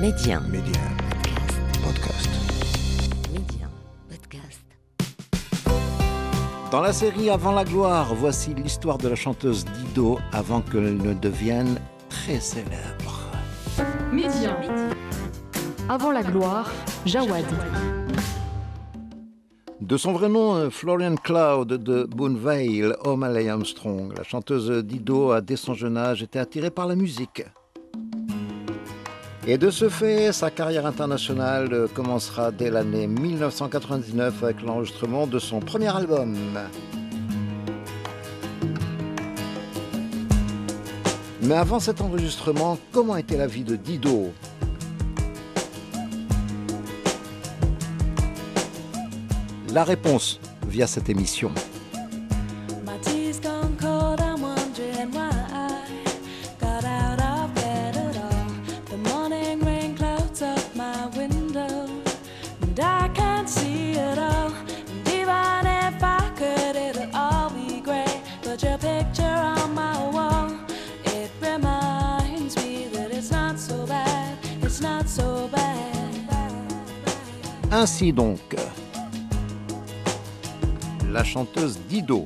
Média. Podcast. Média. Podcast. Dans la série Avant la gloire, voici l'histoire de la chanteuse Dido avant qu'elle ne devienne très célèbre. Média. Avant la gloire, Jawad. De son vrai nom, Florian Cloud de Boone Vale, O'Malley Armstrong, la chanteuse Dido a dès son jeune âge été attirée par la musique. Et de ce fait, sa carrière internationale commencera dès l'année 1999 avec l'enregistrement de son premier album. Mais avant cet enregistrement, comment était la vie de Dido ? La réponse via cette émission. Ainsi donc, la chanteuse Dido.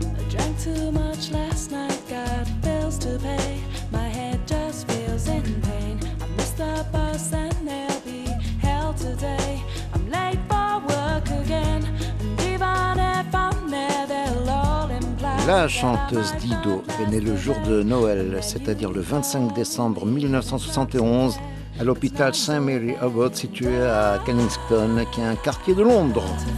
La chanteuse Dido est née le jour de Noël, c'est-à-dire le 25 décembre 1971, à l'hôpital St Mary Abbot situé à Kensington, qui est un quartier de Londres.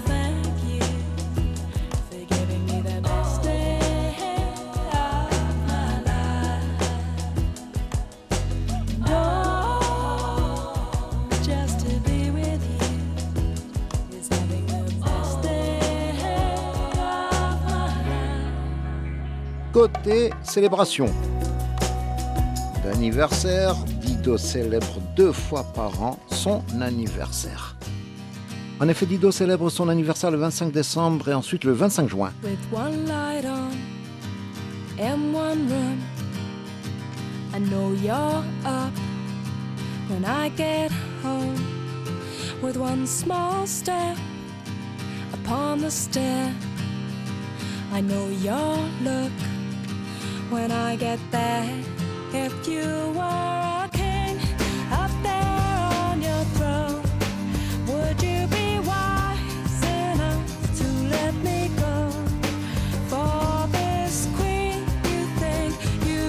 Côté célébration d'anniversaire, Dido célèbre 2 fois par an son anniversaire. En effet, Dido célèbre son anniversaire le 25 décembre et ensuite le 25 juin. With one light on and one room, I know you're up when I get home. With one small step upon the stair, I know your look when I get there. If you were a king up there on your throne, would you be wise enough to let me go? For this queen you think you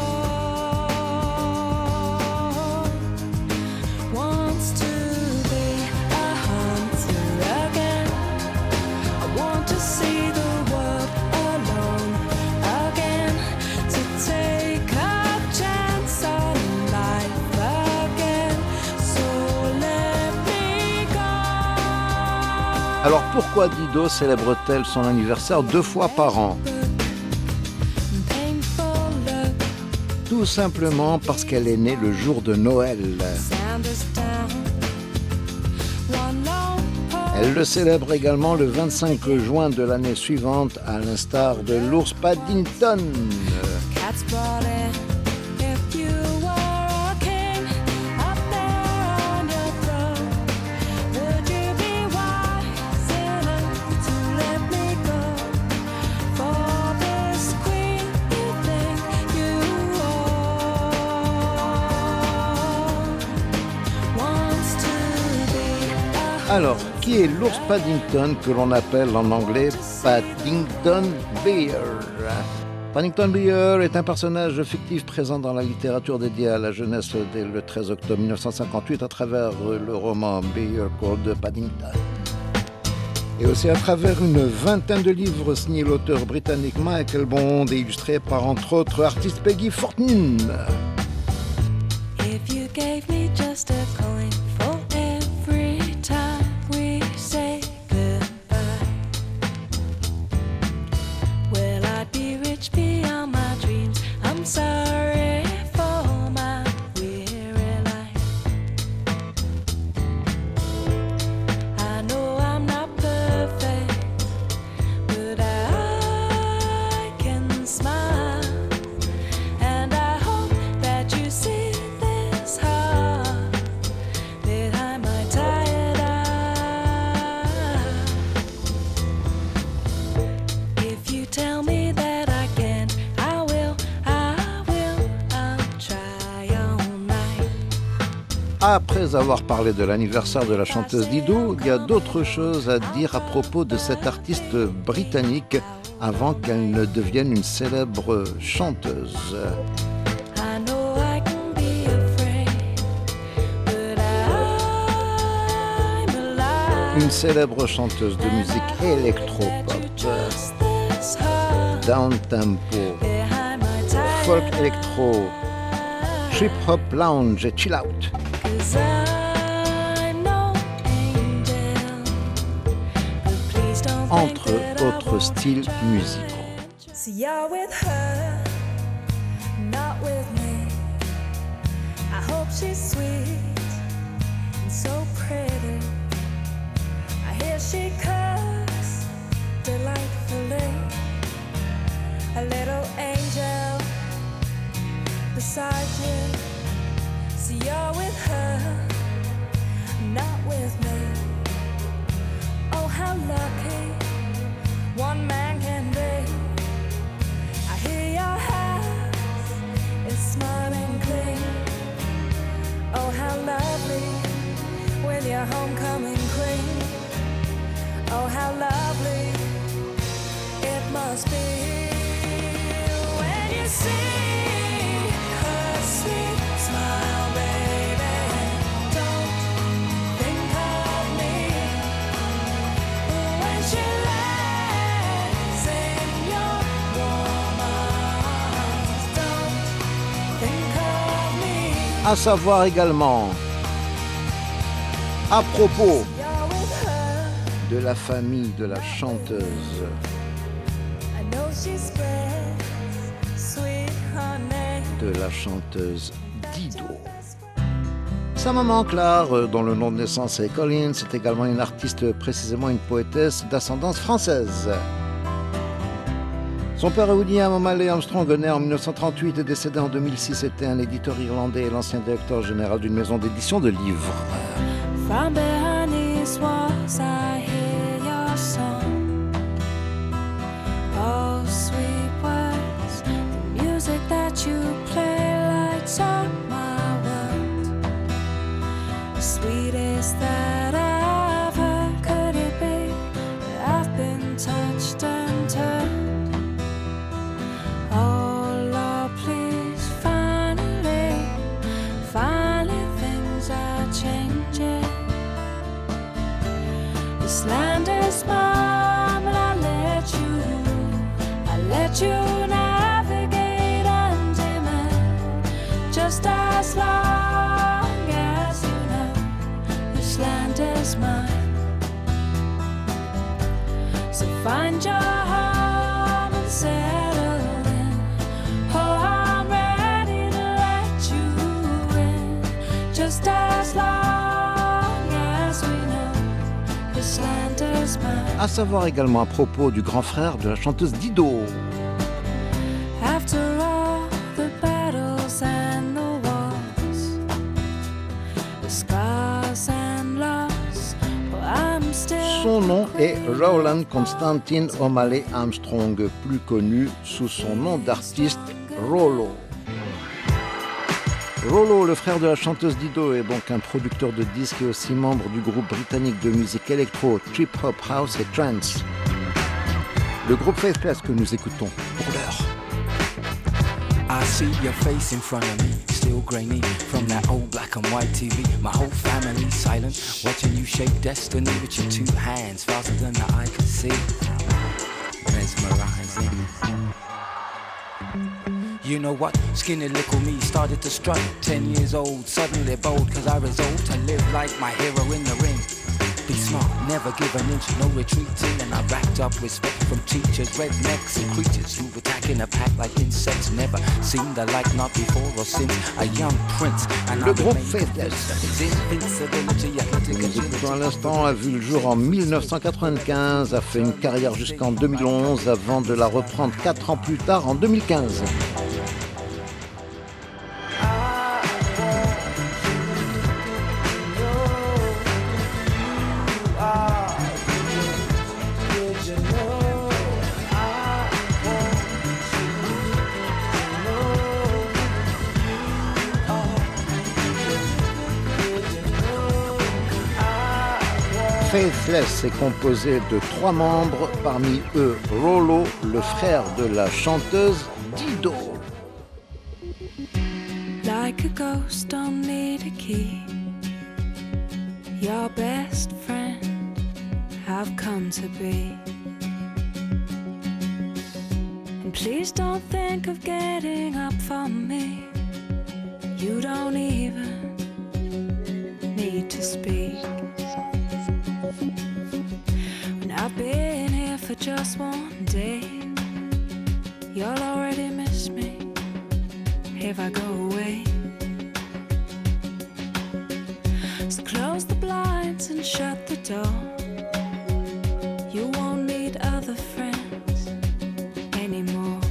own wants to be a hunter again. I want to see the world alone again, to take a chance on life again. So let me go. Alors pourquoi Dido célèbre-t-elle son anniversaire 2 fois par an ? Painful look, Tout simplement parce qu'elle est née le jour de Noël. sound is down. One long pole, Elle le célèbre également le 25 juin de l'année suivante, à l'instar de l'ours Paddington. cats brought in. If you were a king up there on your throne, would you be wise enough to let me go? For this queen you think you own wants to be a Alors, qui est l'ours Paddington que l'on appelle en anglais Paddington Bear ? Paddington Bear est un personnage fictif présent dans la littérature dédiée à la jeunesse dès le 13 octobre 1958 à travers le roman Bear Called Paddington. Et aussi à travers une vingtaine de livres signés l'auteur britannique Michael Bond et illustrés par entre autres artiste Peggy Fortune. If you gave me just a coin for every time we say goodbye, well, I'd be rich beyond my dreams. I'm sorry for my weary life. I know I'm not perfect, but I can smile. And I hope that you see this heart Après avoir parlé de l'anniversaire de la chanteuse Dido, il y a d'autres choses à dire à propos de cette artiste britannique avant qu'elle ne devienne une célèbre chanteuse. Une célèbre chanteuse de musique électropop, down-tempo, folk électro, trip-hop lounge et chill-out. Entre autres styles musicaux. See, you're with her, not with me. I hope she's sweet and so pretty. I hear she cooks delightfully. A little angel beside you. See, you're with her, not with me. Oh, how lucky one man can be. I hear your house is smiling clean. Oh, how lovely with your homecoming queen. Oh, how lovely it must be when you see her sweet smile, baby. Don't think of me when she lays in your warm arms. Don't think of me. À savoir également, à propos You're with her. de la famille de la chanteuse, I know she spreads sweet honey. de la chanteuse Dido. Sa maman Claire, dont le nom de naissance est Collins, est également une artiste, précisément une poétesse d'ascendance française. Son père William O'Malley Armstrong, né en 1938 et décédé en 2006, était un éditeur irlandais et l'ancien directeur général d'une maison d'édition de livres. From behind these walls I hear your song. Oh, sweet words, the music that you play lights up my world. The sweetest that I've heard, could it be that I've been touched and turned? Oh, Lord, please, finally, finally things are changing. This land is mine, but I let you navigate and demand. Just as long as you know this land is mine. So find your home and settle in. Oh, I'm ready to let you in. Just as long as we know this land is mine. À savoir également à propos du grand frère de la chanteuse Dido. After all the battles and the wars, the scars and loss, well, I'm still. Son nom est Roland Constantine O'Malley Armstrong, plus connu sous son nom d'artiste Rollo. Rollo, le frère de la chanteuse Dido, est donc un producteur de disques et aussi membre du groupe britannique de musique électro, trip hop, house et trance. Le groupe Faithless que nous écoutons pour l'heure. I see your face in front of me, still grainy from that old black and white TV. My whole family's silent, watching you shape destiny with your two hands, faster than the eye can see. Mesmerizing. You know what? Skinny little me started to strut. 10 years old, suddenly bold, cause I resolved to live like my hero in the ring. Be smart, never give an inch, no retreating. And I racked up respect from teachers, rednecks and creatures who attack in a pack like insects. Never seen the like, not before or since. A young prince, and Le I groupe remain Faithless. His invincibility, athletic Nous agility. écoutons à l'instant, a vu le jour en 1995, a fait une carrière jusqu'en 2011 avant de la reprendre 4 ans plus tard en 2015. Faithless est composé de 3 membres, parmi eux Rollo, le frère de la chanteuse Dido. Like a ghost, don't need a key. Your best friend I've come to be. And please don't think of getting up for me. You don't even need to speak. When I've been here for just one day, you'll already miss me if I go away. So close the blinds and shut the door. You won't need other friends anymore.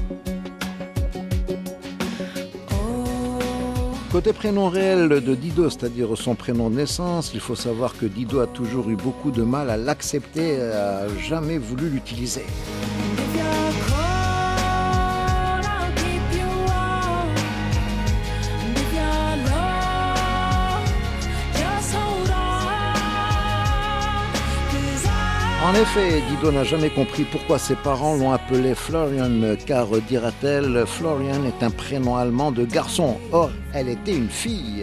Côté prénom réel de Dido, c'est-à-dire son prénom de naissance, il faut savoir que Dido a toujours eu beaucoup de mal à l'accepter et a jamais voulu l'utiliser. En effet, Dido n'a jamais compris pourquoi ses parents l'ont appelé Florian, car, dira-t-elle, Florian est un prénom allemand de garçon. Or, elle était une fille.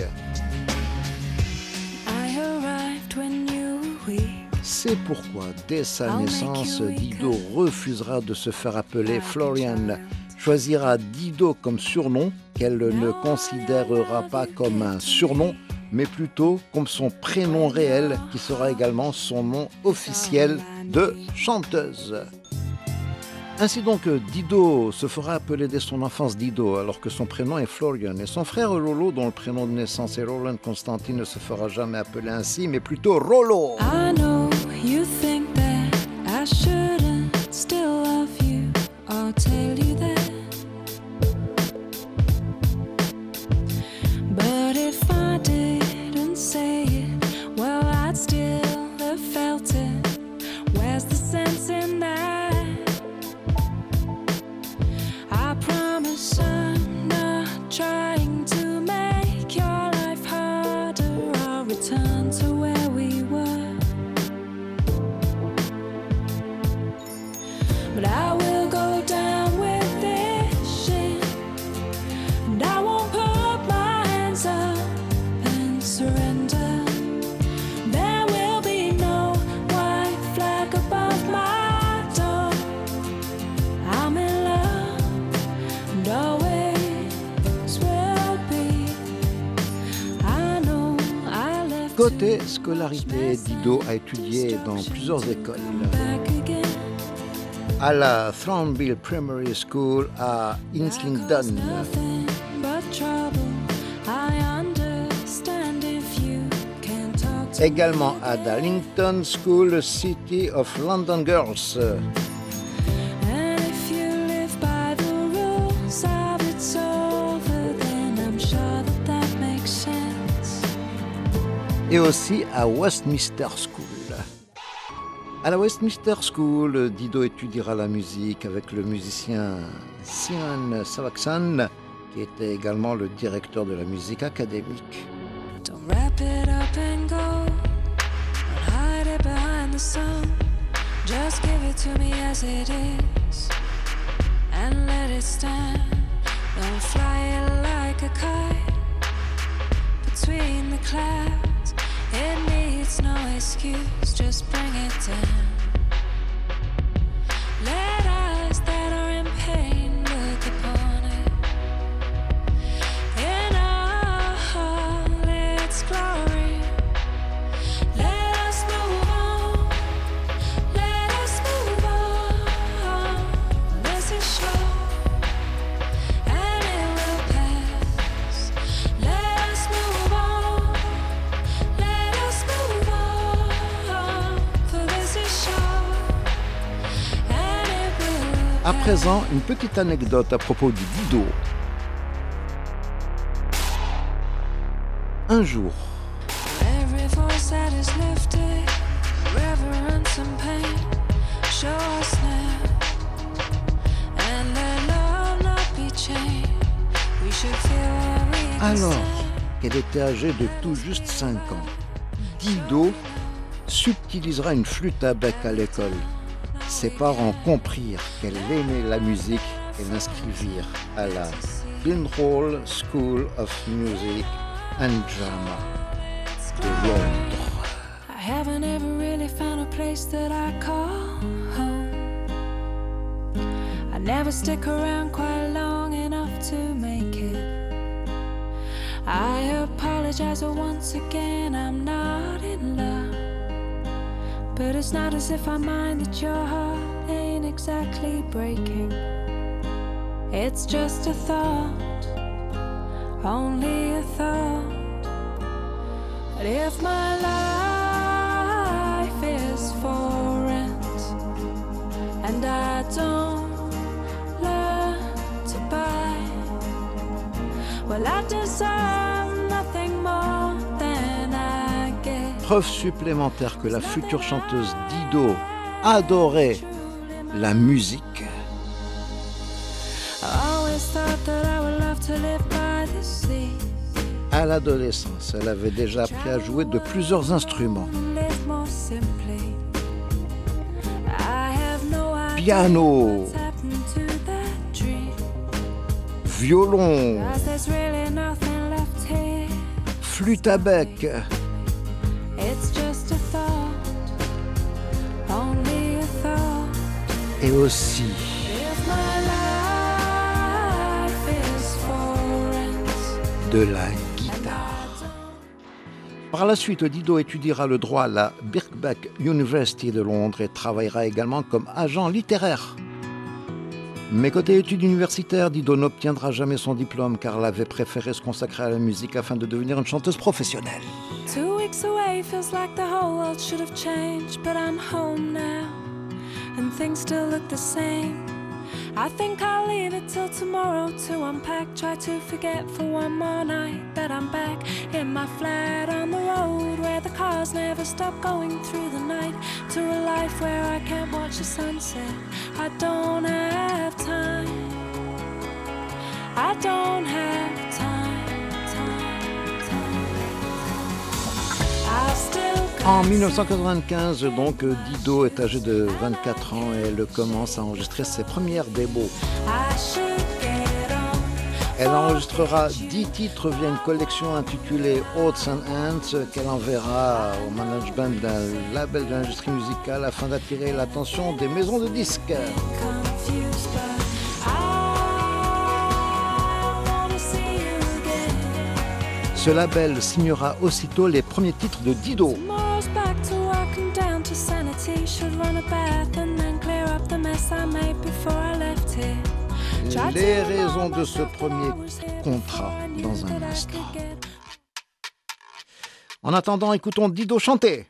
C'est pourquoi, dès sa naissance, Dido refusera de se faire appeler Florian, choisira Dido comme surnom, qu'elle ne considérera pas comme un surnom, mais plutôt comme son prénom réel, qui sera également son nom officiel de chanteuse. Ainsi donc, Dido se fera appeler dès son enfance Dido, alors que son prénom est Florian. Et son frère Rollo, dont le prénom de naissance est Roland Constantin, ne se fera jamais appeler ainsi, mais plutôt Rollo. I know you think that I shouldn't still love you. I'll tell you that. But if I didn't say it, well, I'd still have felt it. Where's the sense in that? I promise I'm not trying to make your life harder. I'll return to where we were. But I will go down with this shit, and I won't put my hands up and surrender. There will be no white flag above my door. I'm in love and always will be. I know I left Côté scolarité, Dido a étudié dans plusieurs écoles. back again. À la Thornville Primary School à Islington, Nothing but trouble. I understand if you can't talk to également à Darlington School, City of London Girls, And if you live by the rules of it's over, then I'm sure that makes sense. et aussi à Westminster School. À la Westminster School, Dido étudiera la musique avec le musicien Simon Savaxan, qui était également le directeur de la musique académique. Don't wrap it up and go. Don't hide it behind the sun. Just give it to me as it is and let it stand. Don't fly it like a kite between the clouds. It needs no excuse, just bring it down. Let eyes that are in pain look upon it in all its glory. Let us move on, let us move on. This is short and it will pass. Let us move on, let us move on. For this is short and it will À présent, une petite anecdote à propos du Dido. Un jour, every voice that is lifted, reverence and pain, show us now, and let love not be chained. We should feel what we alors understand. qu'elle était âgée de tout juste 5 ans, Dido s'utilisera une flûte à bec à l'école. Ses parents comprirent qu'elle aimait la musique et l'inscrivirent à la Guildhall School of Music and Drama de Londres. I haven't ever really found a place that I call home. I never stick around quite long enough to make it. I apologize, but once again I'm not in love. But it's not as if I mind that your heart ain't exactly breaking. It's just a thought, only a thought. But if my life is for rent and I don't learn to buy, well, I deserve nothing more than I get. Preuve supplémentaire que la future chanteuse Dido adorait la musique. À l'adolescence, elle avait déjà appris à jouer de plusieurs instruments. Piano, violon, flûte à bec. Et aussi de la guitare. Par la suite, Dido étudiera le droit à la Birkbeck University de Londres et travaillera également comme agent littéraire. Mais côté études universitaires, Dido n'obtiendra jamais son diplôme car elle avait préféré se consacrer à la musique afin de devenir une chanteuse professionnelle. 2 weeks away feels like the whole world should have changed, but I'm home now and things still look the same. I think I'll leave it till tomorrow to unpack, try to forget for one more night that I'm back in my flat on the road where the cars never stop going through the night, to a life where I can't watch the sunset. I don't have time, I don't have time. I've still En 1995, donc, Dido est âgée de 24 ans et elle commence à enregistrer ses premières démos. Elle enregistrera 10 titres via une collection intitulée Odds and Ends qu'elle enverra au management d'un label de l'industrie musicale afin d'attirer l'attention des maisons de disques. Ce label signera aussitôt les premiers titres de Dido. Les raisons de ce premier contrat dans un instant. En attendant, écoutons Dido chanter.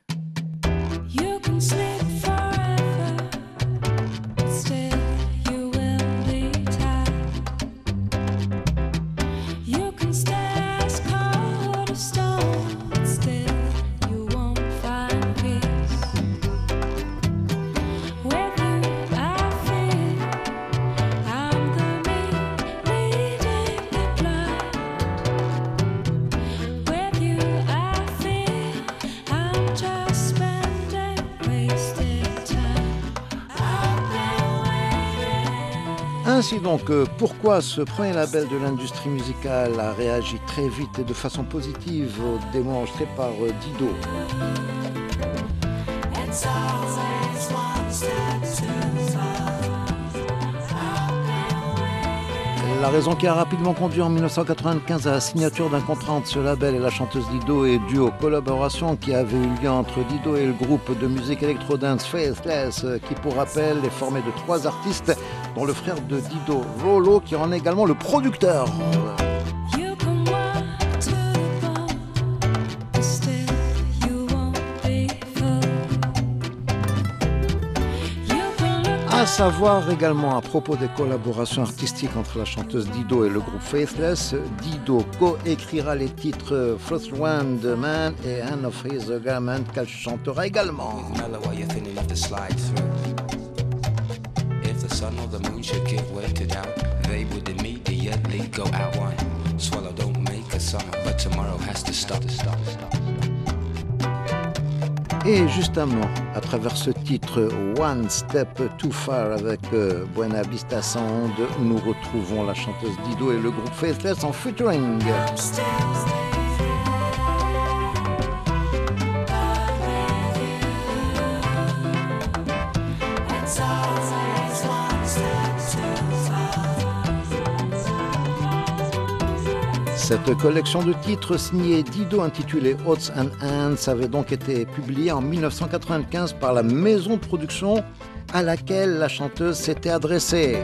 Ainsi donc, pourquoi ce premier label de l'industrie musicale a réagi très vite et de façon positive aux démos enregistrées par Dido. La raison qui a rapidement conduit en 1995 à la signature d'un contrat entre ce label et la chanteuse Dido est due aux collaborations qui avaient eu lieu entre Dido et le groupe de musique électro-dance Faithless, qui pour rappel est formé de 3 artistes, dont le frère de Dido, Rollo, qui en est également le producteur. À savoir également à propos des collaborations artistiques entre la chanteuse Dido et le groupe Faithless, Dido co-écrira les titres First One the Man et Hand of His Garment qu'elle chantera également. Et justement, à travers ce titre One Step Too Far avec Buena Vista Sound, nous retrouvons la chanteuse Dido et le groupe Faithless en featuring. Cette collection de titres signée Dido intitulée Odds and Ends avait donc été publiée en 1995 par la maison de production à laquelle la chanteuse s'était adressée.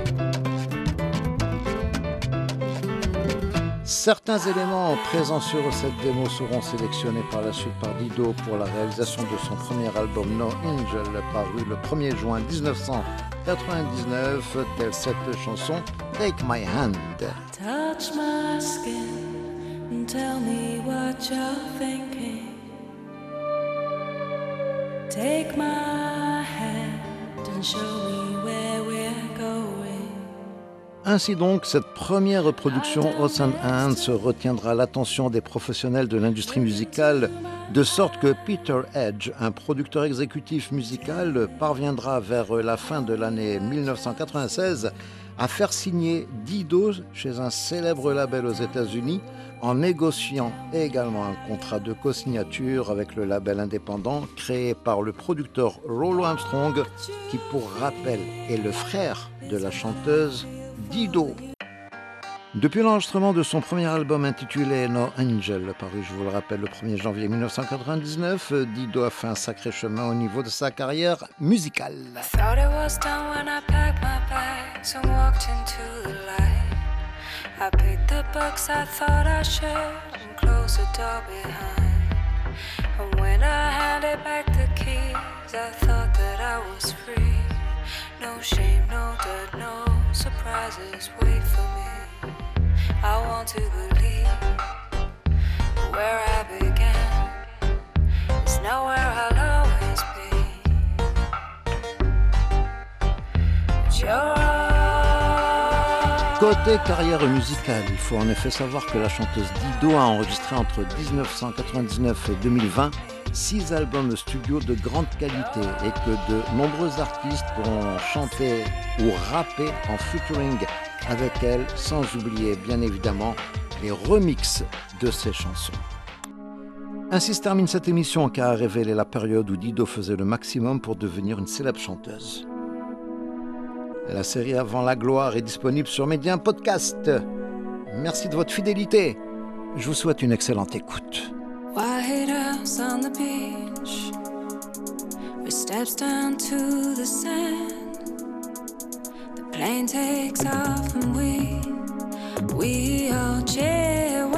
Certains éléments présents sur cette démo seront sélectionnés par la suite par Dido pour la réalisation de son premier album No Angel, paru le 1er juin 1999, telle cette chanson Take My Hand. Touch my skin and tell me what you're thinking. Take my hand and show me where we're going. Ainsi donc, cette première reproduction Odds and Ends retiendra l'attention des professionnels de l'industrie musicale, de sorte que Peter Edge, un producteur exécutif musical, parviendra vers la fin de l'année 1996 à faire signer Dido chez un célèbre label aux États-Unis en négociant également un contrat de co-signature avec le label indépendant créé par le producteur Rollo Armstrong, qui pour rappel est le frère de la chanteuse Dido. Depuis l'enregistrement de son premier album intitulé No Angel, paru, je vous le rappelle, le 1er janvier 1999, Dido a fait un sacré chemin au niveau de sa carrière musicale. I picked the books I thought I should and closed the door behind. And when I handed back the keys, I thought that I was free. No shame, no dirt, no surprises wait for me. I want to believe where I began is nowhere I'll always be. Côté carrière musicale, il faut en effet savoir que la chanteuse Dido a enregistré entre 1999 et 2020 6 albums studio de grande qualité et que de nombreux artistes pourront chanter ou rapper en featuring avec elle, sans oublier bien évidemment les remixes de ses chansons. Ainsi se termine cette émission qui a révélé la période où Dido faisait le maximum pour devenir une célèbre chanteuse. La série Avant la gloire est disponible sur Média Podcast. Merci de votre fidélité. Je vous souhaite une excellente écoute. White house on the beach, with steps down to the sand. The plane takes off and we all cheer.